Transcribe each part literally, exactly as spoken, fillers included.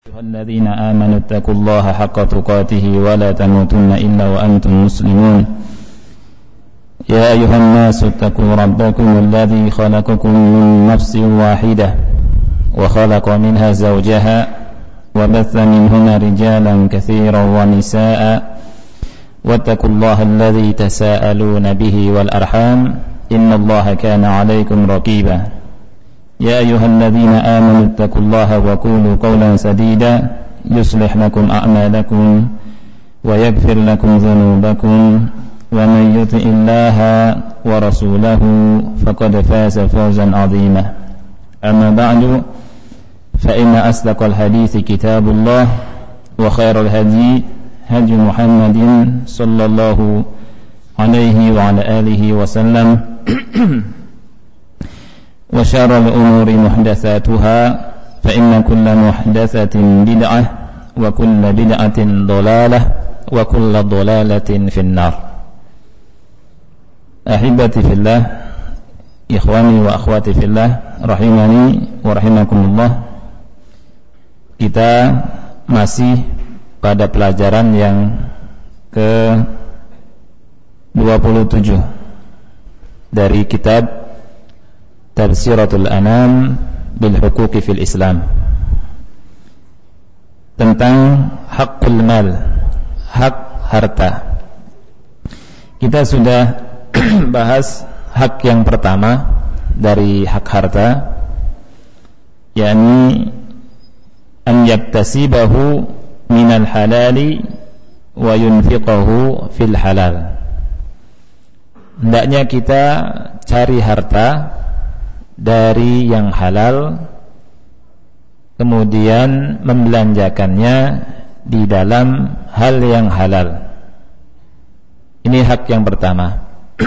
أيها الذين آمنوا اتقوا الله حق تقاته ولا تموتن إلا وأنتم مسلمون يا أيها الناس اتقوا ربكم الذي خلقكم من نفس واحدة وخلق منها زوجها وبث منهما رجالا كثيرا ونساء واتقوا الله الذي تساءلون به والأرحام إن الله كان عليكم رقيبا يا أيها الذين آمنوا اتقوا الله وقولوا قولا سديدا يصلح لكم أعمالكم ويغفر لكم ذنوبكم ومن يطع الله ورسوله فقد فاز فوزا عظيما أما بعد فإن أصدق الحديث كتاب الله وخير الهدي هدي محمد صلى الله عليه وعلى آله وسلم وشر الأمور محدثاتها فإن كل محدثة بدعة وكل بدعة ضلالة وكل ضلالة في النار. أحبتي في الله إخواني وأخواتي في الله rahimani wa rahimakumullah. Kita masih pada pelajaran yang ke dua puluh tujuh dari kitab Tafsiratul Anam bil Huquqi fil Islam, tentang hakul mal, hak harta. Kita sudah bahas hak yang pertama dari hak harta, yakni an yaktasibahu minal halali wa yunfiqahu fil halal. Hendaknya kita cari harta dari yang halal, kemudian membelanjakannya di dalam hal yang halal. Ini hak yang pertama.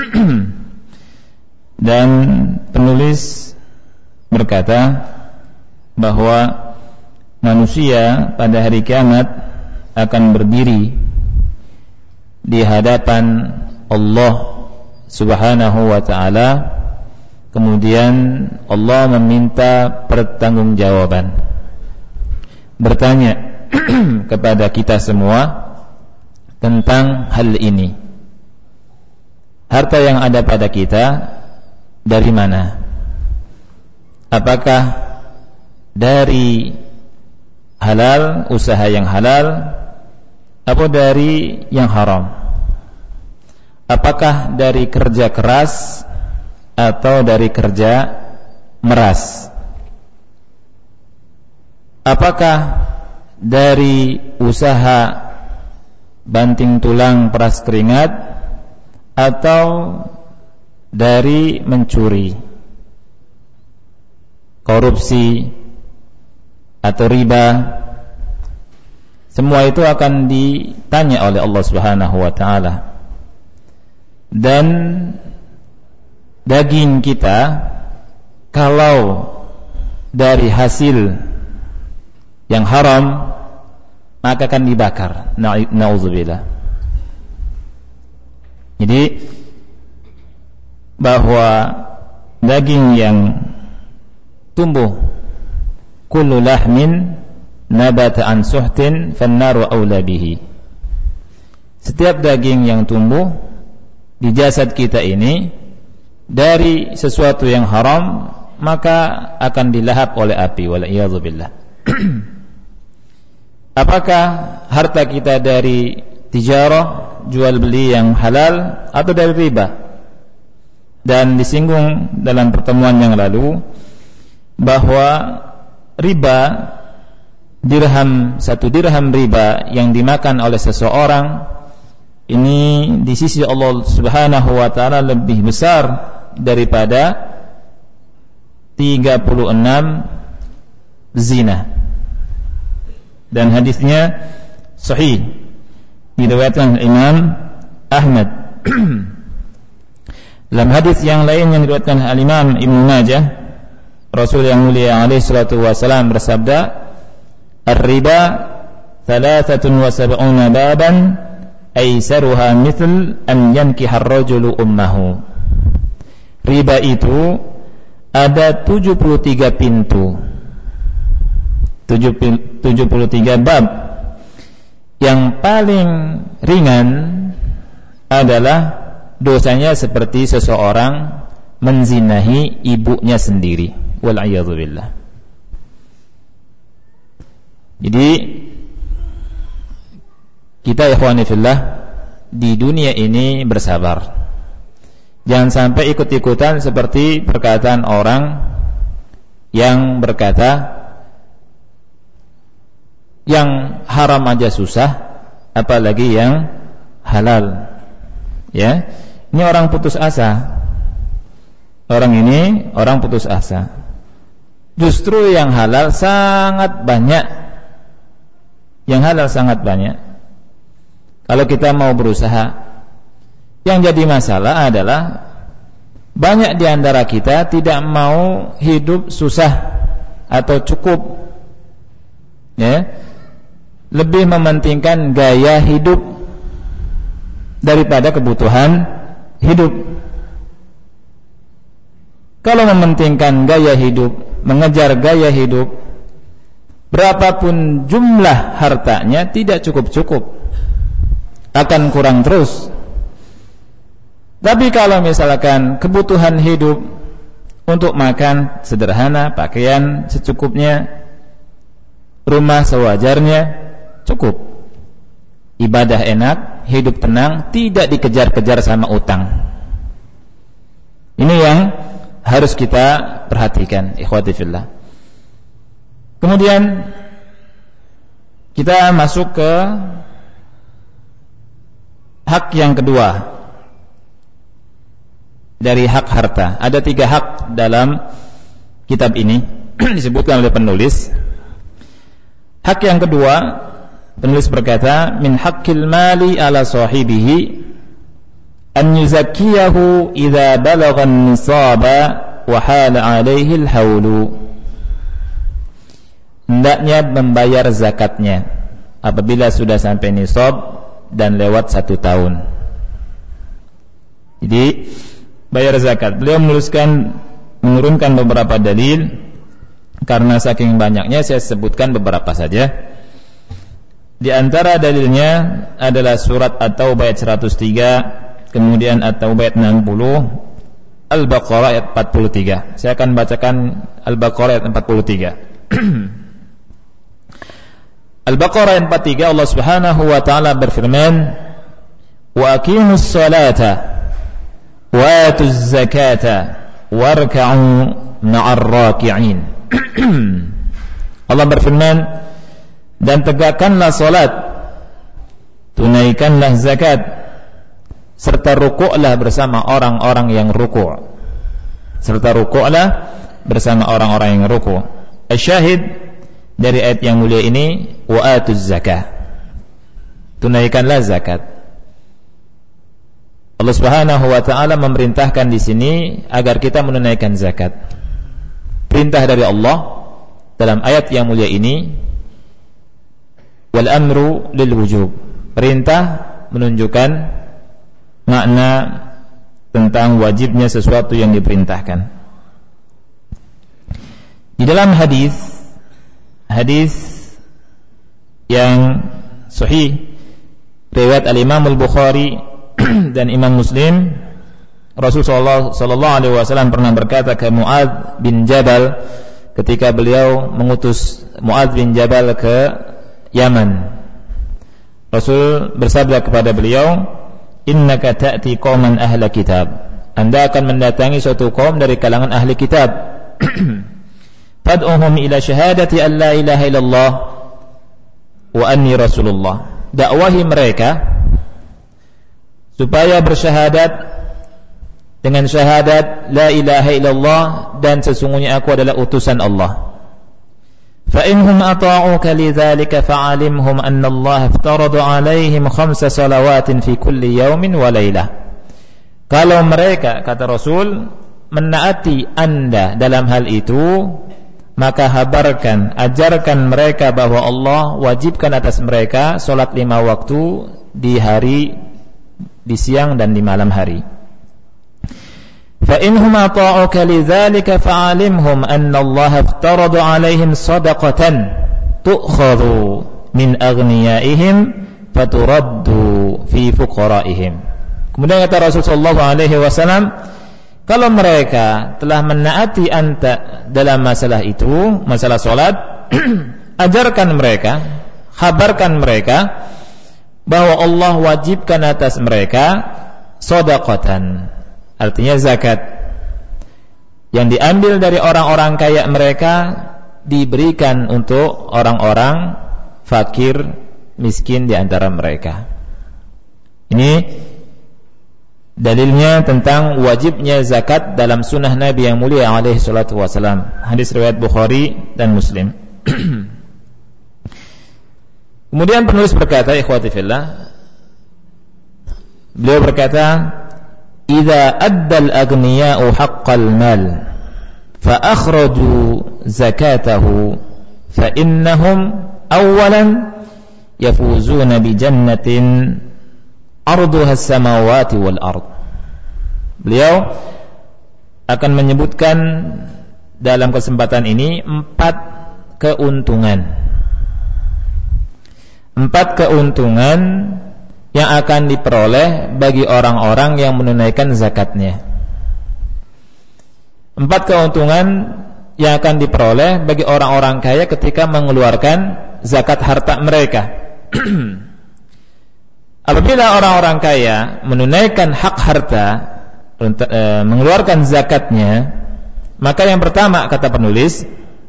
Dan penulis berkata bahwa manusia pada hari kiamat akan berdiri di hadapan Allah Subhanahu wa ta'ala. Kemudian Allah meminta pertanggungjawaban, bertanya kepada kita semua tentang hal ini. Harta yang ada pada kita dari mana? Apakah dari halal, usaha yang halal, atau dari yang haram? Apakah dari kerja keras atau dari kerja meras? Apakah dari usaha banting tulang peras keringat atau dari mencuri, korupsi atau riba? Semua itu akan ditanya oleh Allah Subhanahu wa ta'ala. Dan daging kita kalau dari hasil yang haram maka akan dibakar. Na'udzubillah. Jadi bahwa daging yang tumbuh, kullu lahmin nabata an suhtin fannaru aula bihi. Setiap daging yang tumbuh di jasad kita ini dari sesuatu yang haram, maka akan dilahap oleh api. Wal'iyadzubillah. Apakah harta kita dari tijarah, jual beli yang halal, atau dari riba? Dan disinggung dalam pertemuan yang lalu bahwa riba, dirham, satu dirham riba yang dimakan oleh seseorang ini di sisi Allah Subhanahu wa ta'ala lebih besar daripada tiga puluh enam zina. Dan hadisnya sahih, diriwayatkan Imam Ahmad. Dalam hadis yang lain yang diriwayatkan Al-Imam Ibnu Majah, Rasul yang mulia alaihi salatu wasalam bersabda, "Ar-riba thalathatun wa sab'una baban aisaruha mithl an yankiha ar-rajulu ummahu." Riba itu ada tujuh puluh tiga pintu. tujuh puluh tiga bab. Yang paling ringan adalah dosanya seperti seseorang menzinahi ibunya sendiri. Wal'iyadzubillah. Jadi kita ikhwani fillah di dunia ini bersabar. Jangan sampai ikut-ikutan seperti perkataan orang yang berkata yang haram aja susah, apalagi yang halal. Ya, ini orang putus asa. Orang ini orang putus asa. Justru yang halal sangat banyak. Yang halal sangat banyak. Kalau kita mau berusaha, yang jadi masalah adalah banyak di antara kita tidak mau hidup susah atau cukup, ya, lebih mementingkan gaya hidup daripada kebutuhan hidup. Kalau mementingkan gaya hidup, mengejar gaya hidup, berapapun jumlah hartanya tidak cukup-cukup, akan kurang terus. Tapi kalau misalkan kebutuhan hidup untuk makan sederhana, pakaian secukupnya, rumah sewajarnya, cukup. Ibadah enak, hidup tenang, tidak dikejar-kejar sama utang. Ini yang harus kita perhatikan, ikhwati fillah. Kemudian kita masuk ke hak yang kedua dari hak harta. Ada tiga hak dalam kitab ini disebutkan oleh penulis. Hak yang kedua, penulis berkata, min haqqil mali ala sahibihi an yuzakkiyahu idza balagha an-nisaba wa hala alaihi al-haulu. Hendaknya membayar zakatnya apabila sudah sampai nisab dan lewat satu tahun. Jadi bayar zakat. Beliau menuliskan, menurunkan beberapa dalil. Karena saking banyaknya saya sebutkan beberapa saja. Di antara dalilnya adalah surat At-Taubah ayat seratus tiga, kemudian At-Taubah ayat enam puluh, Al-Baqarah ayat empat puluh tiga. Saya akan bacakan Al-Baqarah ayat empat puluh tiga. Al-Baqarah ayat empat puluh tiga, Allah Subhanahu wa taala berfirman, "Wa aqimus salata wa atuz zakata warka'u ma'ar raki'in." Allah berfirman, dan tegakkanlah salat, tunaikanlah zakat, serta rukuklah bersama orang-orang yang rukuk. Serta rukuklah bersama orang-orang yang rukuk. Asyahid dari ayat yang mulia ini, wa atuz zakah, tunaikanlah zakat. Allah Subhanahu wa taala memerintahkan di sini agar kita menunaikan zakat. Perintah dari Allah dalam ayat yang mulia ini, wal amru lil wujub. Perintah menunjukkan makna tentang wajibnya sesuatu yang diperintahkan. Di dalam hadis hadis yang sahih riwayat al-Imam al-Bukhari dan Imam Muslim, Rasulullah sallallahu alaihi wasallam pernah berkata ke Muadz bin Jabal ketika beliau mengutus Muadz bin Jabal ke Yaman. Rasul bersabda kepada beliau, "Innaka ta'ti qauman ahla kitab." Anda akan mendatangi suatu kaum dari kalangan ahli kitab. Fad'uhum ila syahadati an la ilaha illallah wa anni rasulullah. Dakwahi mereka supaya bersyahadat dengan syahadat la ilaha illallah dan sesungguhnya aku adalah utusan Allah. Fa inhum ata'uka lidzalika fa'alimhum anna Allah iftarada 'alaihim khamsa salawatin fi kulli yawmin wa lailah. Kalau mereka, kata Rasul, menaati Anda dalam hal itu, maka habarkan, ajarkan mereka bahwa Allah wajibkan atas mereka salat lima waktu di hari, di siang dan di malam hari. فإنهم أطاعوك لذلك فعلمهم أن الله افترض عليهم صدقة tu'khadhu min aghniyaihim faturaddu fi fuqaraihim. Kemudian kata Rasulullah shallallahu alaihi wasallam, kalau mereka telah menaati anta dalam masalah itu, masalah salat, ajarkan mereka, khabarkan mereka bahwa Allah wajibkan atas mereka shadaqatan, artinya zakat, yang diambil dari orang-orang kaya mereka diberikan untuk orang-orang fakir miskin di antara mereka. Ini dalilnya tentang wajibnya zakat dalam sunnah Nabi yang mulia alaihi salatu wasalam. Hadis riwayat Bukhari dan Muslim. Kemudian penulis berkata, ikhwati fillah, beliau berkata, idza adda al-aghniya'u haqqal mal fa akhraju zakatahu fa innahum awalan yafuzuna bi jannatin arduha as-samawati wal ard. Beliau akan menyebutkan dalam kesempatan ini empat keuntungan. Empat keuntungan yang akan diperoleh bagi orang-orang yang menunaikan zakatnya. Empat keuntungan yang akan diperoleh bagi orang-orang kaya ketika mengeluarkan zakat harta mereka. Apabila orang-orang kaya menunaikan hak harta, e, mengeluarkan zakatnya, maka yang pertama kata penulis,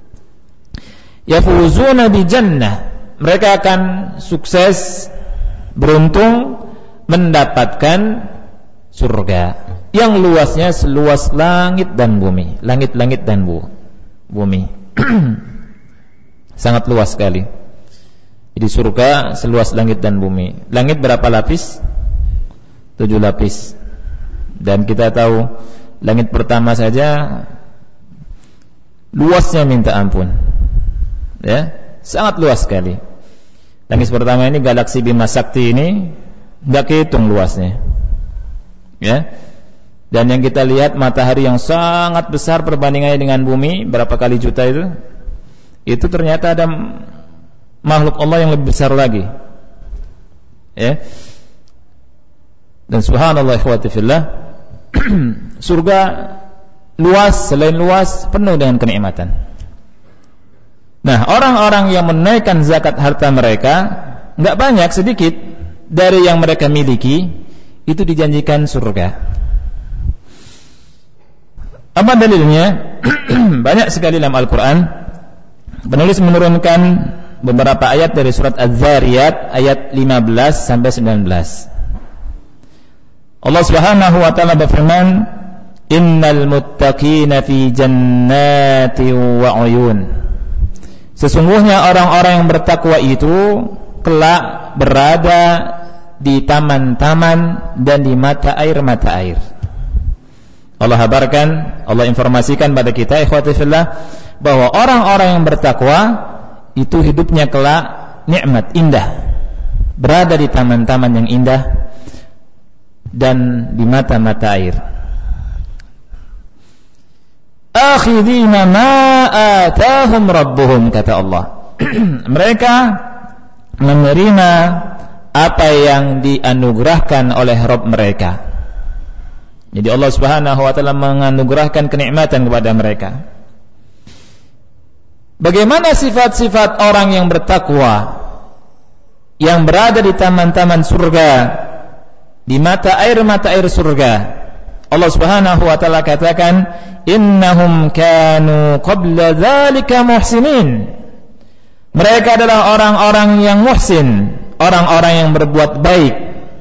yafuzuna bi jannah, mereka akan sukses, beruntung mendapatkan surga yang luasnya seluas langit dan bumi, langit-langit dan bu, bumi. Sangat luas sekali. Jadi surga seluas langit dan bumi. Langit berapa lapis? Tujuh lapis. Dan kita tahu langit pertama saja luasnya minta ampun, ya, sangat luas sekali. Langit pertama ini, galaksi Bima Sakti ini nggak kehitung luasnya, ya. Dan yang kita lihat matahari yang sangat besar perbandingannya dengan bumi, berapa kali juta itu? Itu ternyata ada makhluk Allah yang lebih besar lagi, ya. Dan subhanallah ikhwati fillah, surga luas, selain luas penuh dengan kenikmatan. Nah, orang-orang yang menaikkan zakat harta mereka, enggak banyak, sedikit dari yang mereka miliki, itu dijanjikan surga. Apa dalilnya? Banyak sekali dalam Al-Quran. Penulis menurunkan beberapa ayat dari surat Az-Zariyat ayat lima belas sampai sembilan belas. Allah Subhanahu wa taala berfirman, "Innal muttaqina fi jannatin wa 'uyun." Sesungguhnya orang-orang yang bertakwa itu kelak berada di taman-taman dan di mata air-mata air. Allah habarkan, Allah informasikan pada kita ikhwati fillah, bahwa orang-orang yang bertakwa itu hidupnya kelak nikmat, indah, berada di taman-taman yang indah dan di mata-mata air. Akhidina ma atahum rabbuhum, kata Allah. Mereka menerima apa yang dianugerahkan oleh Rabb mereka. Jadi Allah Subhanahu wa taala menganugerahkan kenikmatan kepada mereka. Bagaimana sifat-sifat orang yang bertakwa, yang berada di taman-taman surga, di mata air-mata air surga? Allah Subhanahu wa taala katakan, innahum kanu qabla dzalika muhsinin. Mereka adalah orang-orang yang muhsin, orang-orang yang berbuat baik.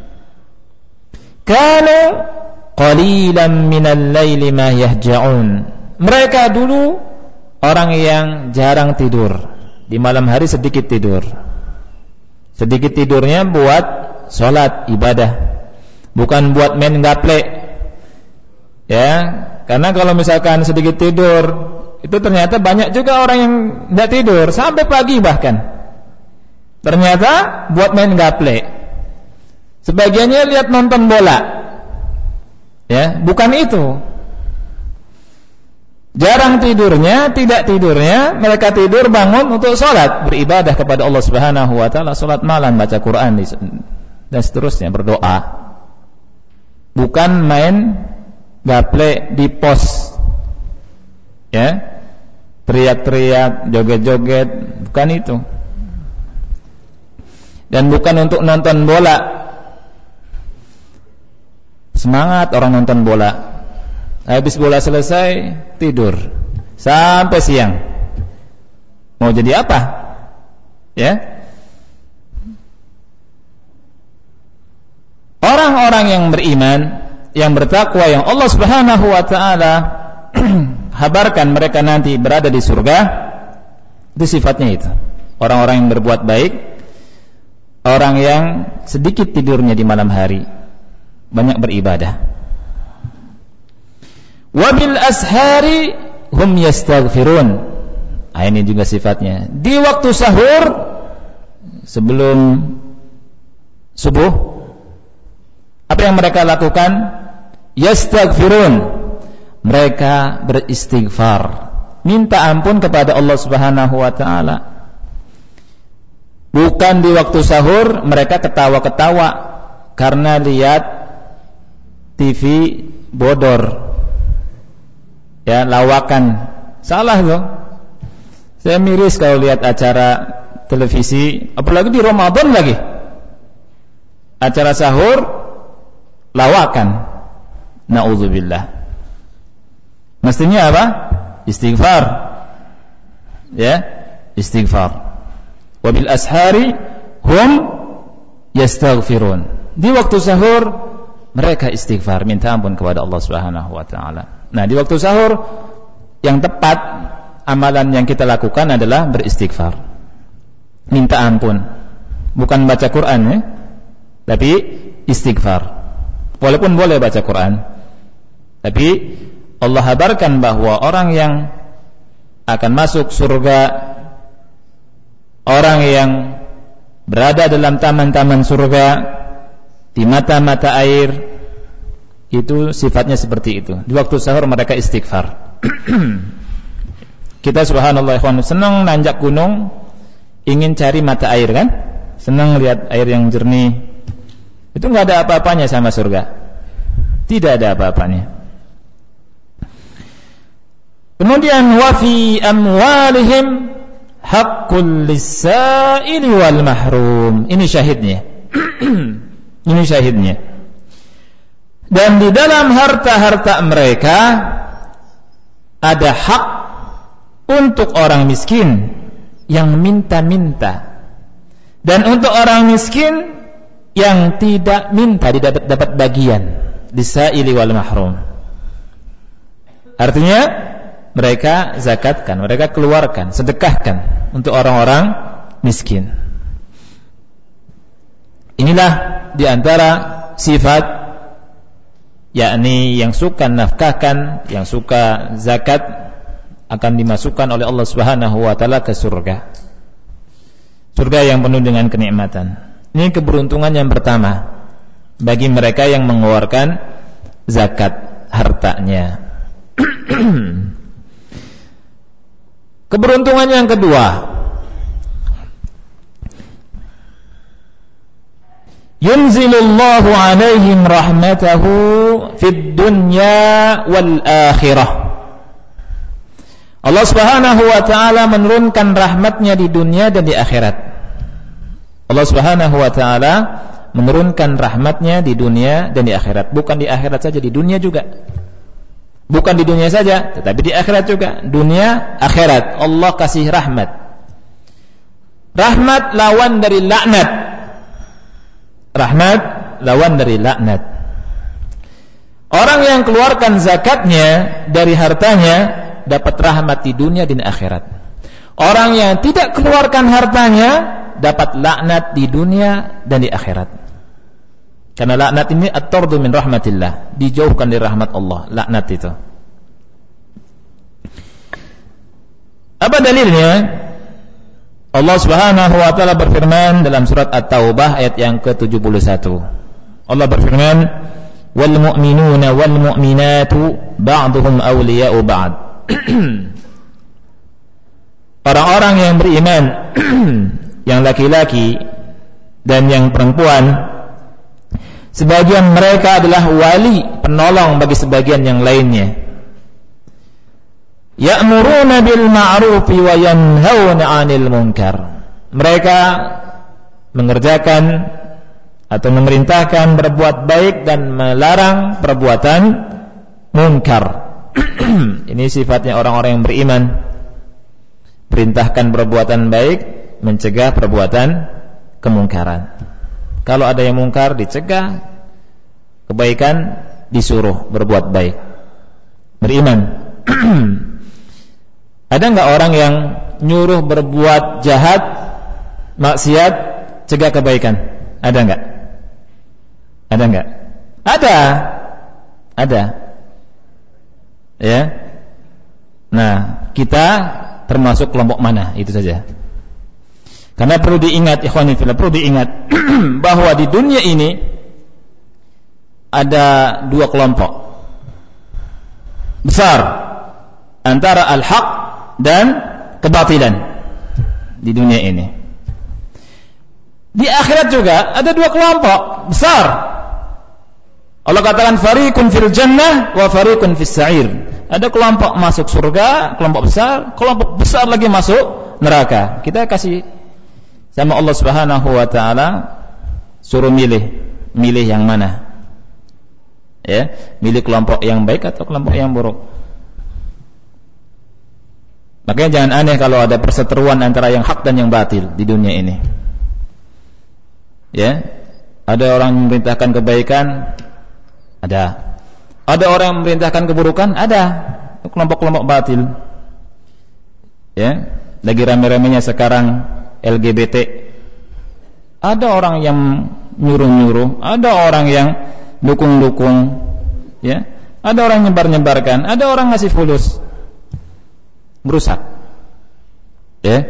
Kanu qalilan minal laili ma yahja'un. Mereka dulu orang yang jarang tidur, di malam hari sedikit tidur. Sedikit tidurnya buat salat ibadah, bukan buat main gaplek. Ya, karena kalau misalkan sedikit tidur, itu ternyata banyak juga orang yang tidak tidur sampai pagi bahkan. Ternyata buat main gaple. Sebagiannya lihat nonton bola. Ya, bukan itu. Jarang tidurnya, tidak tidurnya, mereka tidur bangun untuk sholat, beribadah kepada Allah Subhanahu wa taala, sholat malam, baca Quran dan seterusnya, berdoa. Bukan main gaple di pos, ya, teriak-teriak, joget-joget, bukan itu. Dan bukan untuk nonton bola. Semangat orang nonton bola. Habis bola selesai, tidur sampai siang. Mau jadi apa? Ya. Orang-orang yang beriman, yang bertakwa, yang Allah Subhanahu wa taala habarkan mereka nanti berada di surga, itu sifatnya itu. Orang-orang yang berbuat baik, orang yang sedikit tidurnya di malam hari, banyak beribadah. Wabil ashari hum yastaghfirun. Nah, ini juga sifatnya. Di waktu sahur, sebelum subuh, apa yang mereka lakukan? Yastaghfirun. Mereka beristighfar, minta ampun kepada Allah Subhanahu wa taala. Bukan di waktu sahur mereka ketawa-ketawa karena lihat T V bodor, ya, lawakan. Salah loh. Saya miris kalau lihat acara televisi, apalagi di Ramadan lagi. Acara sahur lawakan. Nauzubillah. Mestinya apa? Istighfar. Ya, istighfar. Wabil ashari hum yastaghfirun. Di waktu sahur mereka istighfar, minta ampun kepada Allah Subhanahu wa taala. Nah, di waktu sahur yang tepat, amalan yang kita lakukan adalah beristighfar, minta ampun. Bukan baca Quran, ya, tapi istighfar. Walaupun boleh baca Quran, tapi Allah habarkan bahwa orang yang akan masuk surga, orang yang berada dalam taman-taman surga, di mata-mata air, itu sifatnya seperti itu. Di waktu sahur mereka istighfar. Kita subhanallah ikhwan, senang nanjak gunung, ingin cari mata air kan? Senang lihat air yang jernih. Itu enggak ada apa-apanya sama surga. Tidak ada apa-apanya. Kemudian wa fi amwalihim haqqul lis-sa'ili wal mahrum. Ini syahidnya. Ini syahidnya. Dan di dalam harta-harta mereka ada hak untuk orang miskin yang minta-minta, dan untuk orang miskin yang tidak minta didapat dapat bagian, lisaili wal mahrum. Artinya mereka zakatkan, mereka keluarkan, sedekahkan untuk orang-orang miskin. Inilah di antara sifat, yakni yang suka nafkahkan, yang suka zakat, akan dimasukkan oleh Allah Subhanahu wa taala ke surga. Surga yang penuh dengan kenikmatan. Ini keberuntungan yang pertama bagi mereka yang mengeluarkan zakat hartanya. Keberuntungan yang kedua, yunzilullahu alaihim rahmatahu fid dunya wal akhirah. Allah Subhanahu wa taala menurunkan rahmatnya di dunia dan di akhirat. Allah Subhanahu wa taala menurunkan rahmatnya di dunia dan di akhirat. Bukan di akhirat saja, di dunia juga. Bukan di dunia saja, tetapi di akhirat juga. Dunia, akhirat, Allah kasih rahmat. Rahmat lawan dari laknat. Rahmat lawan dari laknat. Orang yang keluarkan zakatnya dari hartanya dapat rahmat di dunia dan akhirat. Orang yang tidak keluarkan hartanya dapat laknat di dunia dan di akhirat. Karena laknat ini at-tardu min rahmatillah, dijauhkan dari rahmat Allah, laknat itu. Apa dalilnya? Allah Subhanahu wa taala berfirman dalam surat At-Taubah ayat yang ke tujuh puluh satu. Allah berfirman, "Wal mu'minuna wal mu'minatu ba'duhum awliya'u ba'd." Orang-orang yang beriman yang laki-laki dan yang perempuan, sebagian mereka adalah wali, penolong bagi sebagian yang lainnya. Ya'muruna bil ma'rufi wa yanhauna 'anil munkar. Mereka mengerjakan atau memerintahkan berbuat baik dan melarang perbuatan munkar. Ini sifatnya orang-orang yang beriman. Perintahkan perbuatan baik, mencegah perbuatan kemungkaran. Kalau ada yang mungkar dicegah, kebaikan disuruh berbuat baik. Beriman. Ada enggak orang yang nyuruh berbuat jahat, maksiat, cegah kebaikan? Ada enggak? Ada enggak? Ada. Ada. Ya. Nah, kita termasuk kelompok mana? Itu saja. Karena perlu diingat, ikhwani fillah, perlu diingat bahwa di dunia ini ada dua kelompok besar antara al-haq dan kebatilan di dunia ini. Di akhirat juga ada dua kelompok besar. Allah katakan fariqun fil jannah wa fariqun fis sa'ir. Ada kelompok masuk surga, kelompok besar, kelompok besar lagi masuk neraka. Kita kasih sama Allah Subhanahu wa taala, suruh milih, milih yang mana? Ya, milih kelompok yang baik atau kelompok yang buruk. Makanya jangan aneh kalau ada perseteruan antara yang hak dan yang batil di dunia ini. Ya, ada orang yang memerintahkan kebaikan, ada. Ada orang yang memerintahkan keburukan, ada. Kelompok-kelompok batil. Ya, lagi rame-ramenya sekarang L G B T. Ada orang yang nyuruh-nyuruh, ada orang yang dukung-dukung, ya. Ada orang nyebar-nyebarkan, ada orang ngasih fulus. Merusak. Ya.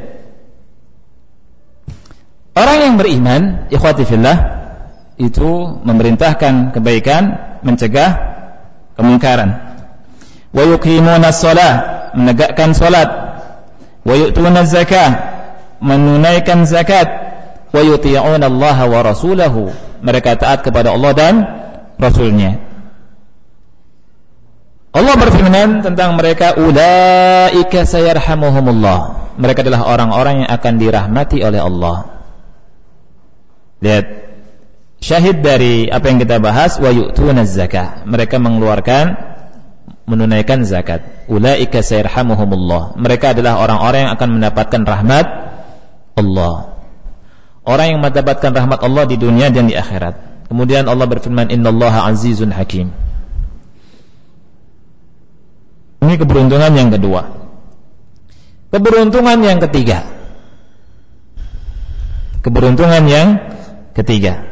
Orang yang beriman, ikhwati fillah, itu memerintahkan kebaikan, mencegah kemungkaran. Wa yuqimuna shalah, menegakkan salat. Wa yu'tuna zakah, menunaikan zakat. Wa yuti'una Allah wa rasulahu, mereka taat kepada Allah dan Rasulnya. Allah berfirman tentang mereka, ulaika sayarhamuhumullah, mereka adalah orang-orang yang akan dirahmati oleh Allah. Lihat syahid dari apa yang kita bahas, wa yu'tuna zakah, mereka mengeluarkan, menunaikan zakat. Ulaika sayarhamuhumullah, mereka adalah orang-orang yang akan mendapatkan rahmat Allah. Orang yang mendapatkan rahmat Allah di dunia dan di akhirat. Kemudian Allah berfirman, innallaha azizun hakim. Ini keberuntungan yang kedua. Keberuntungan yang ketiga. Keberuntungan yang ketiga.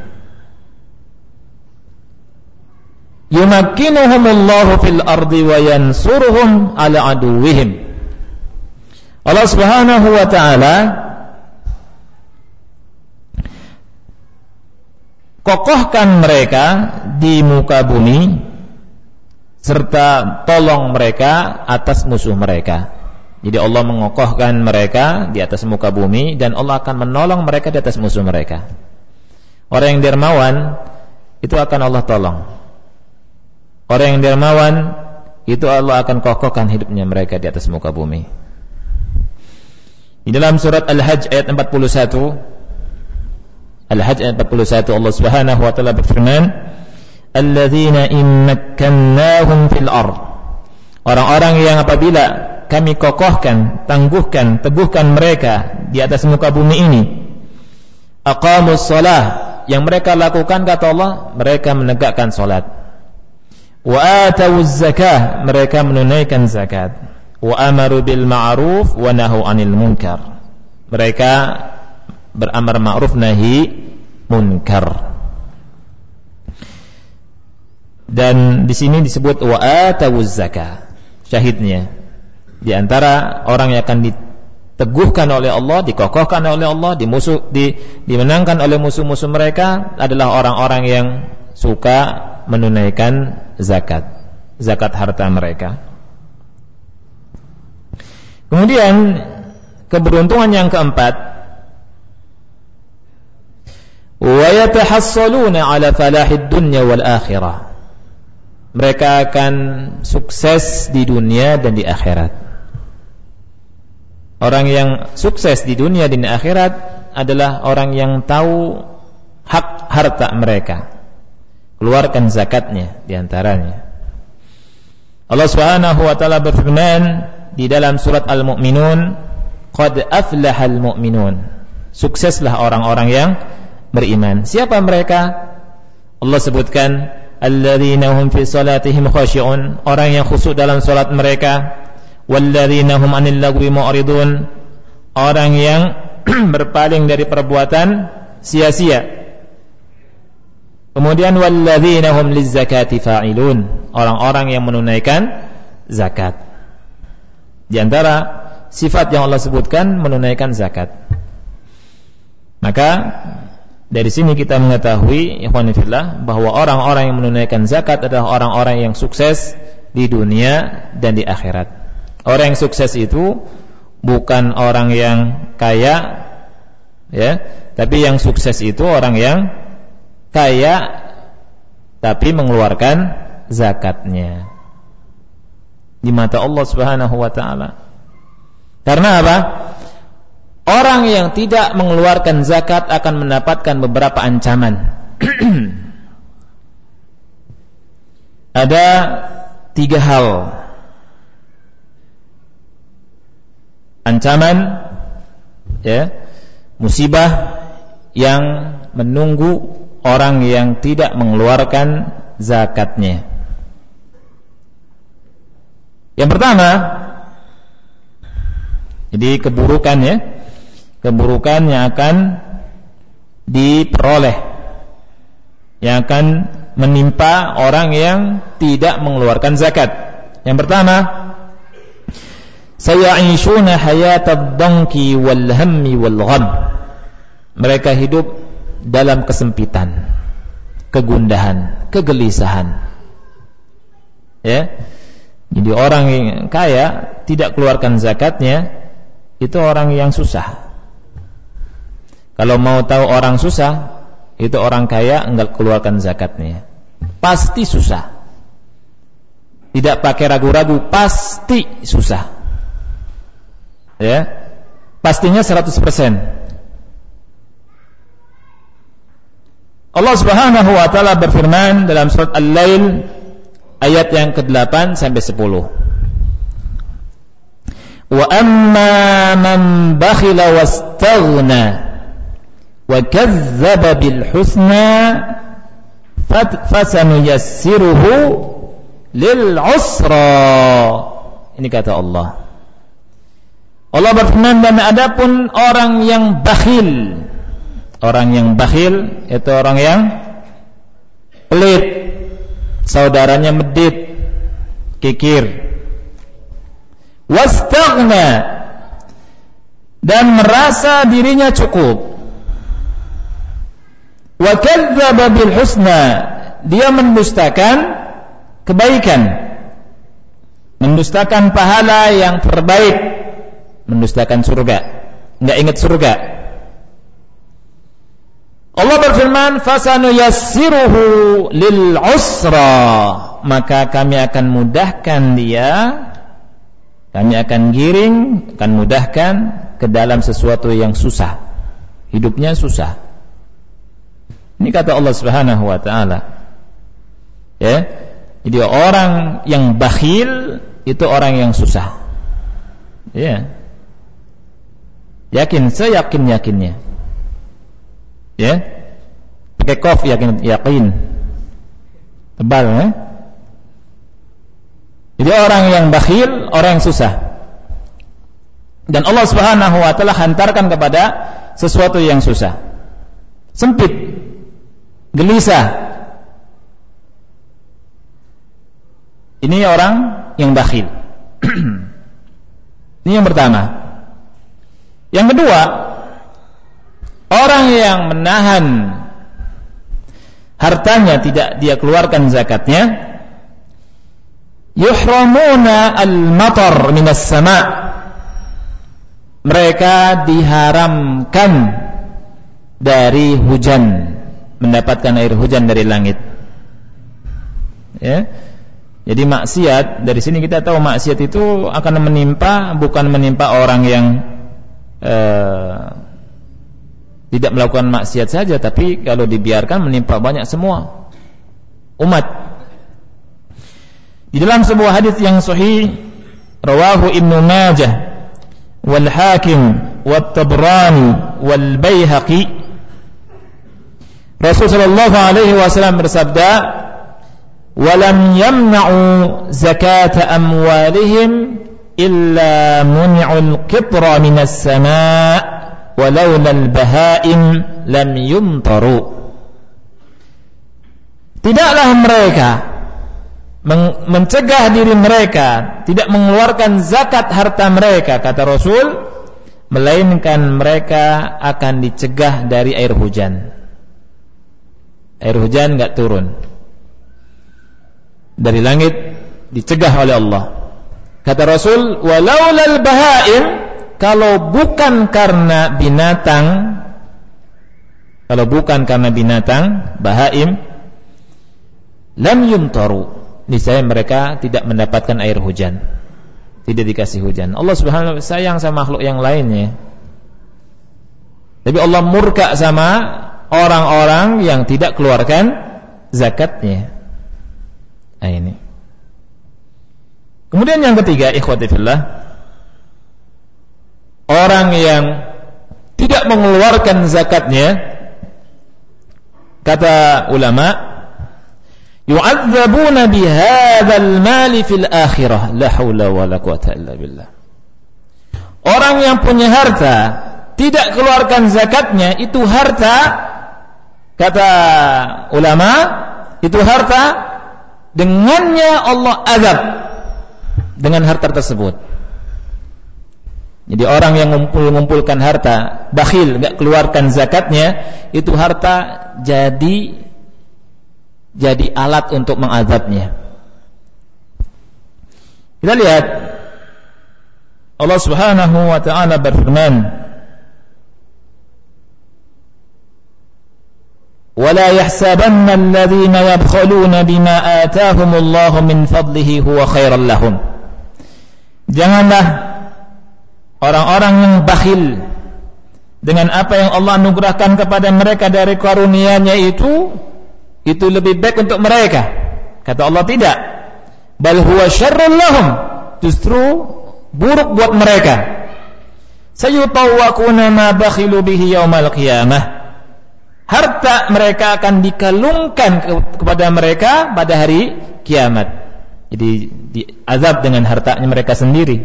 Yumakkinuhumullahu fil ardi wa yansuruhum ala aduwwihim. Allah Subhanahu wa taala kokohkan mereka di muka bumi serta tolong mereka atas musuh mereka. Jadi Allah mengokohkan mereka di atas muka bumi dan Allah akan menolong mereka di atas musuh mereka. Orang yang dermawan itu akan Allah tolong. Orang yang dermawan itu Allah akan kokohkan hidupnya mereka di atas muka bumi. Di dalam surat Al-Hajj ayat empat puluh satu, Al-Hajj ayat empat puluh satu, Allah Subhanahu wa taala berfirman, alladzina immakkannahum fil ard, orang-orang yang apabila kami kokohkan, tangguhkan, teguhkan mereka di atas muka bumi ini, aqamus shalah, yang mereka lakukan kata Allah, mereka menegakkan salat, wa atawuz zakah, mereka menunaikan zakat, wa amaru bil ma'ruf wa nahu 'anil munkar, mereka beramar ma'ruf nahi munkar. Dan di sini disebut wa atawuz zakah. Syahidnya di antara orang yang akan diteguhkan oleh Allah, dikokohkan oleh Allah, dimusuh, di, dimenangkan oleh musuh-musuh mereka adalah orang-orang yang suka menunaikan zakat, zakat harta mereka. Kemudian keberuntungan yang keempat, wa yatahassaluna ala falahid dunya wal akhirah. Mereka akan sukses di dunia dan di akhirat. Orang yang sukses di dunia dan di akhirat adalah orang yang tahu hak harta mereka, keluarkan zakatnya di antaranya. Allah Subhanahu wa taala berfirman di dalam surat Al-Mu'minun, qad aflahal mu'minun. Sukseslah orang-orang yang beriman. Siapa mereka? Allah sebutkan alladzina hum fi salatihim khashi'un, orang yang khusyuk dalam salat mereka. Walladzina hum 'anil lagwi mu'ridun, orang yang berpaling dari perbuatan sia-sia. Kemudian walladzina hum lizzakati fa'ilun, orang-orang yang menunaikan zakat. Di antara sifat yang Allah sebutkan menunaikan zakat. Maka dari sini kita mengetahui ikhwan fillah bahwa orang-orang yang menunaikan zakat adalah orang-orang yang sukses di dunia dan di akhirat. Orang yang sukses itu bukan orang yang kaya, ya, tapi yang sukses itu orang yang kaya tapi mengeluarkan zakatnya di mata Allah Subhanahu wa taala. Karena apa? Orang yang tidak mengeluarkan zakat akan mendapatkan beberapa ancaman. Ada tiga hal ancaman, ya, musibah yang menunggu orang yang tidak mengeluarkan zakatnya. Yang pertama, jadi keburukan, ya, keburukan yang akan diperoleh, yang akan menimpa orang yang tidak mengeluarkan zakat. Yang pertama, saya'ishuna hayatad dhanki wal hammi wal gham. Mereka hidup dalam kesempitan, kegundahan, kegelisahan. Ya. Jadi orang yang kaya tidak keluarkan zakatnya, itu orang yang susah. Kalau mau tahu orang susah, itu orang kaya enggak keluarkan zakatnya. Pasti susah. Tidak pakai ragu-ragu, pasti susah. Ya. Pastinya seratus persen. Allah Subhanahu wa taala berfirman dalam surat Al-Lail ayat yang kedelapan sampai sepuluh. Wa amma man bakhila wastaghna wa kadzdzaba bil husna fasanuyassiruhu lil usra. Ini kata Allah. Allah berfirman, dan adapun orang yang bakhil. Orang yang bakhil itu orang yang pelit, saudaranya medit, kikir. Wastaghna, dan merasa dirinya cukup. Wa kadzdzaba bil husna, dia mendustakan kebaikan, mendustakan pahala yang terbaik, mendustakan surga, enggak ingat surga. Allah berfirman, fasanuyassiruhu lil usra, maka kami akan mudahkan dia, kami akan giring, akan mudahkan ke dalam sesuatu yang susah. Hidupnya susah. Ini kata Allah Subhanahu wa taala. Ya. Jadi orang yang bakhil itu orang yang susah. Ya. Yakin, saya yakin-yakinnya. Ya, pakai kof, yakin, yakin, tebal, ya. Jadi orang yang bakhil, orang yang susah. Dan Allah Subhanahu wa taala hantarkan kepada sesuatu yang susah, sempit, gelisah. Ini orang yang bakhil. Ini yang pertama. Yang kedua, orang yang menahan hartanya tidak dia keluarkan zakatnya, yuhramuna al-matar minas sama', mereka diharamkan dari hujan, mendapatkan air hujan dari langit. Ya. Jadi maksiat, dari sini kita tahu maksiat itu akan menimpa, bukan menimpa orang yang eh, tidak melakukan maksiat saja, tapi kalau dibiarkan menimpa banyak semua umat. Di dalam sebuah hadis yang sahih, rawahu Ibnu Majah wal Hakim wat Tabrani wal Baihaqi, Rasulullah sallallahu alaihi wasallam bersabda, "Walam yamna'u zakata amwalihim illa muni'ul qitra minas sama' walaula al-baha'im lam yumtaru." Tidaklah mereka mencegah diri mereka tidak mengeluarkan zakat harta mereka, kata Rasul, melainkan mereka akan dicegah dari air hujan. Air hujan enggak turun dari langit, dicegah oleh Allah. Kata Rasul, walaulal bahaim, kalau bukan karena binatang, kalau bukan karena binatang bahaim, lam yumtaru, niscaya mereka tidak mendapatkan air hujan, tidak dikasih hujan. Allah Subhanahu wa ta'ala sayang sama makhluk yang lainnya, tapi Allah murka sama orang-orang yang tidak keluarkan zakatnya. Nah, ini. Kemudian yang ketiga, ikhwati fillah, orang yang tidak mengeluarkan zakatnya, kata ulama, yu'adzabuna bihadzal mali fil akhirah, la haula wala quwata illa billah. Orang yang punya harta tidak keluarkan zakatnya, itu harta, kata ulama, itu harta dengannya Allah azab dengan harta tersebut. Jadi orang yang mengumpul-ngumpulkan harta, bakhil, enggak keluarkan zakatnya, itu harta jadi jadi alat untuk mengazabnya. Kita lihat Allah Subhanahu wa ta'ala berfirman, وَلَا يَحْسَبَنَّ الَّذِينَ يَبْخَلُونَ بِمَا آتَاهُمُ اللَّهُ مِنْ فَضْلِهِ هُوَ خَيْرًا لَهُمْ. Janganlah orang-orang yang bakhil dengan apa yang Allah anugerahkan kepada mereka dari karunia-Nya itu, itu lebih baik untuk mereka. Kata Allah, tidak. Bal huwa syarrun lahum, justru buruk buat mereka. Sayutawwaquna ma bakhilu bihi yaumal qiyamah. Harta mereka akan dikalungkan ke- kepada mereka pada hari kiamat. Jadi diazab dengan hartanya mereka sendiri.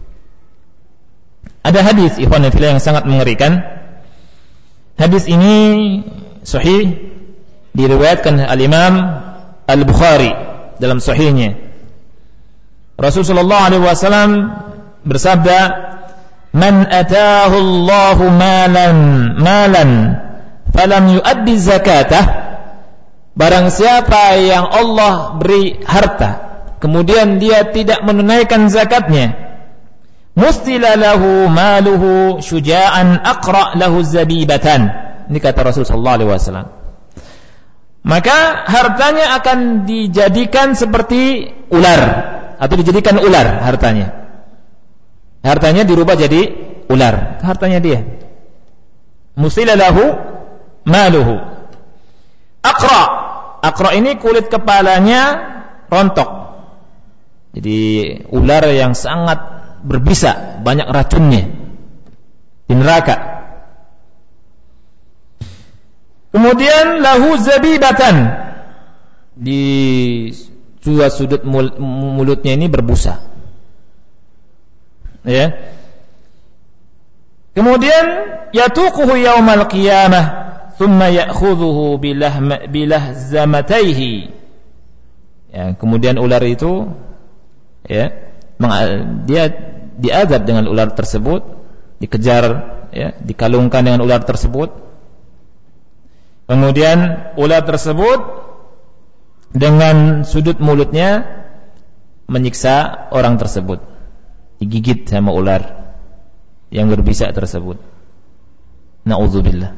Ada hadis ikhwan fillah yang sangat mengerikan. Hadis ini sahih, diriwayatkan al-Imam Al-Bukhari dalam sahihnya. Rasulullah sallallahu alaihi wasallam bersabda, "Man ataahu Allahu malan malan falam yuaddi zakatah," barang siapa yang Allah beri harta kemudian dia tidak menunaikan zakatnya, mustila lahu maluhu syuja'an aqra lahu zabibatan. Ini kata Rasul sallallahu alaihi wasallam. Maka hartanya akan dijadikan seperti ular, atau dijadikan ular hartanya. Hartanya dirubah jadi ular, hartanya dia. Mustila lahu maluhu. Aqra. Aqra ini kulit kepalanya rontok. Jadi ular yang sangat berbisa, banyak racunnya di neraka. Kemudian lahu zabibatan, di dua sudut mul- mulutnya ini berbusa. Ya. Kemudian yatuquhu yaumal qiyamah thumma ya'khudhuhu bilah bilahzamataihi. Ya, kemudian ular itu, ya, dia diazab dengan ular tersebut, dikejar, ya, dikalungkan dengan ular tersebut. Kemudian ular tersebut dengan sudut mulutnya menyiksa orang tersebut, digigit sama ular, yang berbisa tersebut. Na'udzubillah.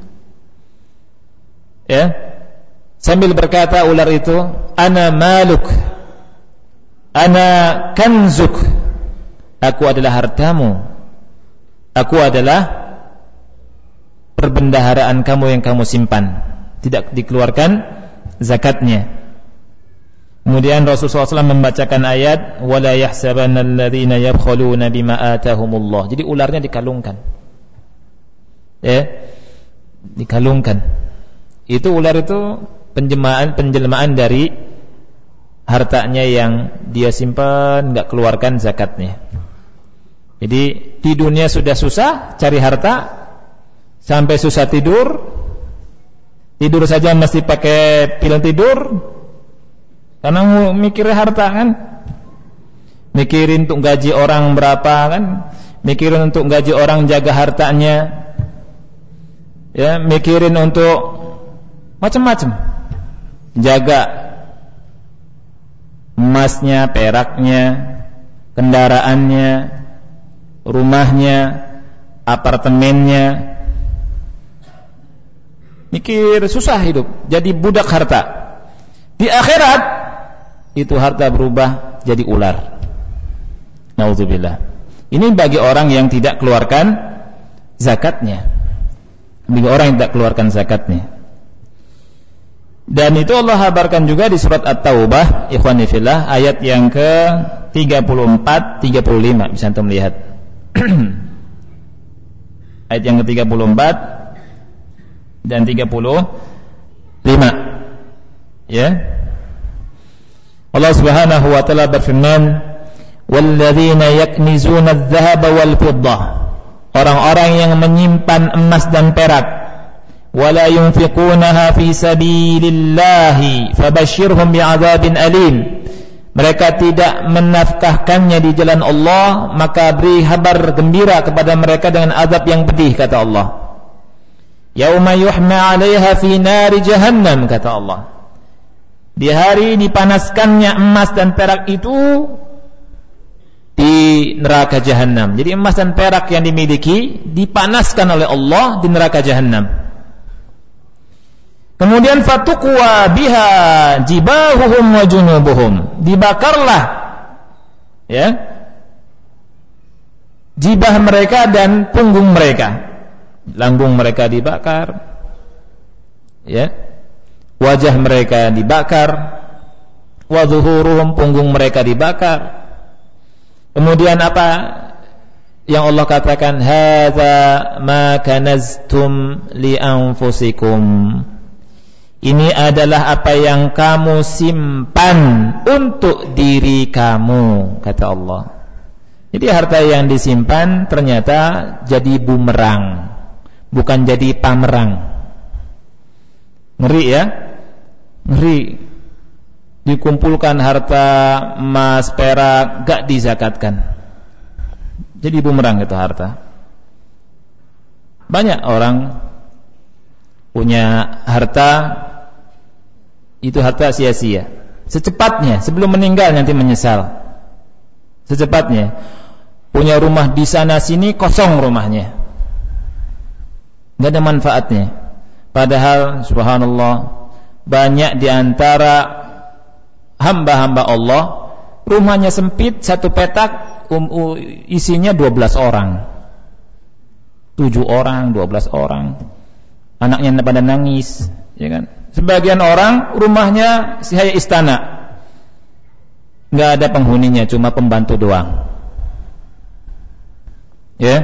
Ya. Sambil berkata ular itu, ana maluk, ana kanzuk, aku adalah hartamu, aku adalah perbendaharaan kamu yang kamu simpan, tidak dikeluarkan zakatnya. Kemudian Rasulullah shallallahu alaihi wasallam membacakan ayat, wala yahsabanna alladhina yabkhuluna bima atahumullah. Jadi ularnya dikalungkan, ya, dikalungkan. Itu ular itu penjelmaan penjelmaan dari hartanya yang dia simpan, enggak keluarkan zakatnya. Jadi di dunia sudah susah cari harta, sampai susah tidur, tidur saja mesti pakai pil tidur, karena mikirin harta kan, mikirin untuk gaji orang berapa kan, mikirin untuk gaji orang jaga hartanya, ya, mikirin untuk macam-macam, jaga emasnya, peraknya, kendaraannya, rumahnya, apartemennya. Mikir susah hidup, jadi budak harta. Di akhirat itu harta berubah jadi ular. Nauzubillah. Ini bagi orang yang tidak keluarkan zakatnya. Bagi orang yang tidak keluarkan zakatnya. Dan itu Allah kabarkan juga di surat At-Taubah, ikhwani fillah, ayat yang ke tiga puluh empat tiga puluh lima, bisa antum lihat. Ayat yang ke tiga puluh empat dan tiga puluh lima. Ya. Allah Subhanahu wa taala berfirman, "Walladzina yaknizuna adh-dhahaba wal fiddah." Orang-orang yang menyimpan emas dan perak, wala yunfiqunaha fi sabilillahi fabashshirhum bi'adzabin alim. Mereka tidak menafkahkannya di jalan Allah, maka beri kabar gembira kepada mereka dengan azab yang pedih, kata Allah. Yauma yuhma 'alaiha fi nari jahannam, kata Allah. Di hari dipanaskannya emas dan perak itu di neraka jahannam. Jadi emas dan perak yang dimiliki dipanaskan oleh Allah di neraka jahannam. Kemudian fatuqwa biha jibahuhum wa junubuhum. Dibakarlah, ya, jibah mereka dan punggung mereka. Lambung mereka dibakar, ya, wajah mereka dibakar, wa zuhuruhum, punggung mereka dibakar. Kemudian apa yang Allah katakan, hadza ma kanaztum li anfusikum. Ini adalah apa yang kamu simpan untuk diri kamu, kata Allah. Jadi harta yang disimpan ternyata jadi bumerang, bukan jadi pamerang. Ngeri ya, ngeri. Dikumpulkan harta emas, perak, gak dizakatkan, jadi bumerang itu harta. Banyak orang punya harta, itu harta sia-sia. Secepatnya, sebelum meninggal nanti menyesal. Secepatnya. Punya rumah di sana sini, kosong rumahnya, gak ada manfaatnya. Padahal subhanallah, banyak di antara hamba-hamba Allah rumahnya sempit, satu petak um, uh, isinya dua belas orang, tujuh orang, dua belas orang, anaknya pada nangis, ya kan? Sebagian orang rumahnya kayak istana, nggak ada penghuninya, cuma pembantu doang, ya.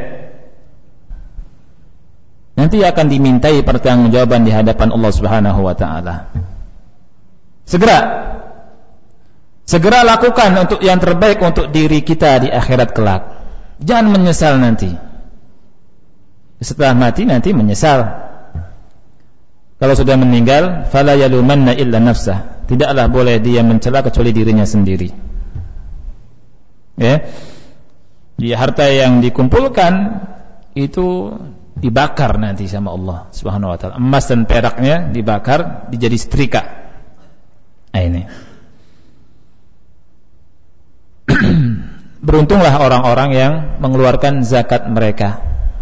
Nanti akan dimintai pertanggungjawaban di hadapan Allah Subhanahu wa taala. Segera Segera lakukan untuk yang terbaik untuk diri kita di akhirat kelak. Jangan menyesal nanti. Setelah mati nanti menyesal. Kalau sudah meninggal, fala yalumanna illa nafsah. Tidaklah boleh dia mencela kecuali dirinya sendiri. Ya. Di harta yang dikumpulkan itu dibakar nanti sama Allah Subhanahu wa taala. Emas dan peraknya dibakar, dijadi setrika. Nah, ini. Beruntunglah orang-orang yang mengeluarkan zakat mereka.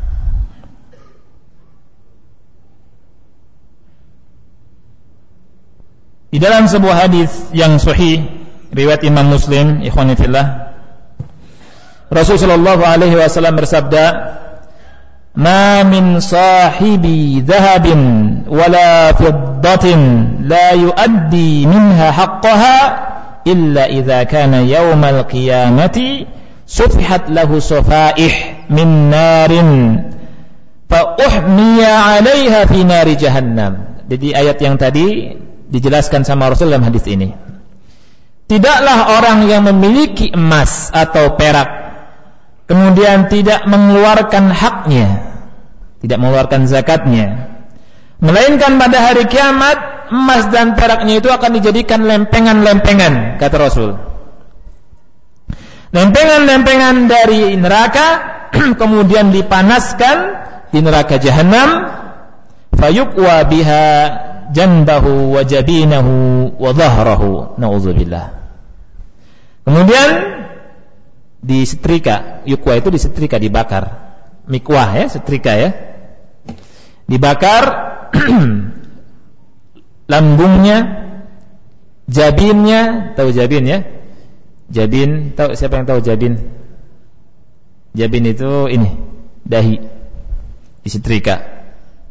Di dalam sebuah hadis yang sahih riwayat Imam Muslim, ikhwani fillah, Rasulullah sallallahu alaihi wasallam bersabda, "Ma min sahibi dhahabin wala fiddatin la yuaddi minha haqqaha illa idza kana yaumal qiyamati sufihat lahu safaih min narin fa uhmiya 'alaiha fi nari jahannam." Jadi ayat yang tadi dijelaskan sama Rasul dalam hadis ini. Tidaklah orang yang memiliki emas atau perak kemudian tidak mengeluarkan haknya, tidak mengeluarkan zakatnya, melainkan pada hari kiamat emas dan peraknya itu akan dijadikan lempengan-lempengan, kata Rasul. Lempengan-lempengan dari neraka kemudian dipanaskan di neraka Jahannam, fayuqwa biha jandahu wa jabinahu wa dhahrahu, na'udzubillah. Kemudian disetrika, yukwa itu disetrika, dibakar. Mikwah ya, setrika ya. Dibakar lambungnya, jabinnya, tahu jabin ya? Jabin, tahu siapa yang tahu jabin? Jabin itu ini, dahi. Disetrika.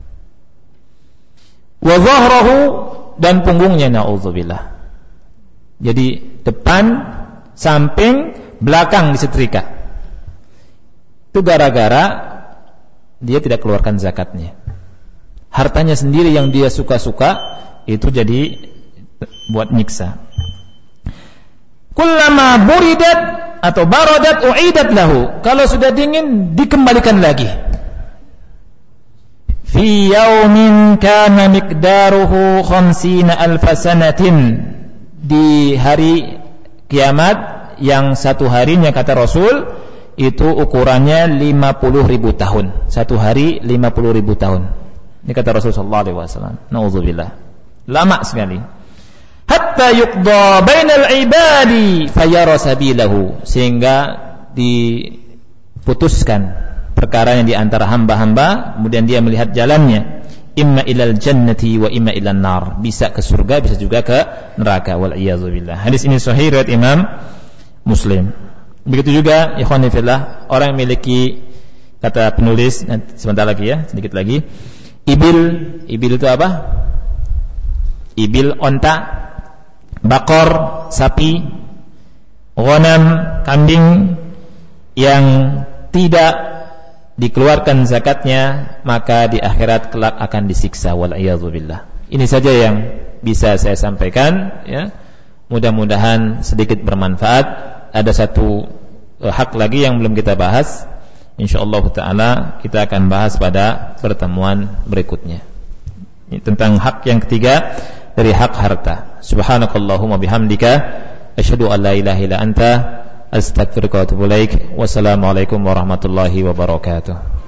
Wa dhahrahu, dan punggungnya, na'udzubillah. Jadi depan, samping, belakang disetrika. Itu gara-gara dia tidak keluarkan zakatnya. Hartanya sendiri yang dia suka-suka itu jadi buat nyiksa. Kullama buridat atau baradat u'idat lahu. Kalau sudah dingin dikembalikan lagi. Fi yaumin kana miqdaruhu khamsina alfa sanatin, di hari kiamat yang satu harinya, kata Rasul, itu ukurannya lima puluh ribu tahun. Satu hari lima puluh ribu tahun. Ini kata Rasul sallallahu alaihi wasallam. Nauzubillah. Lama sekali. Hatta yuqda bainal ibadi fayara sabilahu, sehingga diputuskan perkaranya di antara hamba-hamba, kemudian dia melihat jalannya, imma ilal jannati wa imma ilan nar, bisa ke surga, bisa juga ke neraka, wal iyadzu billah. Hadis ini sahih riwayat Imam Muslim. Begitu juga ikhwan fillah, orang yang memiliki, kata penulis sebentar lagi ya, sedikit lagi, ibil, ibil itu apa? Ibil onta, bakor sapi, ghanam kambing yang tidak dikeluarkan zakatnya, maka di akhirat kelak akan disiksa, wal iyadzu billah. Ini saja yang bisa saya sampaikan ya. Mudah-mudahan sedikit bermanfaat. Ada satu uh, hak lagi yang belum kita bahas. Insyaallah taala kita akan bahas pada pertemuan berikutnya. Ini tentang hak yang ketiga dari hak harta. Subhanakallahumma bihamdika asyhadu an la ilaha illa anta astaghfiruka wa atubu ilaik. Wassalamualaikum warahmatullahi wabarakatuh.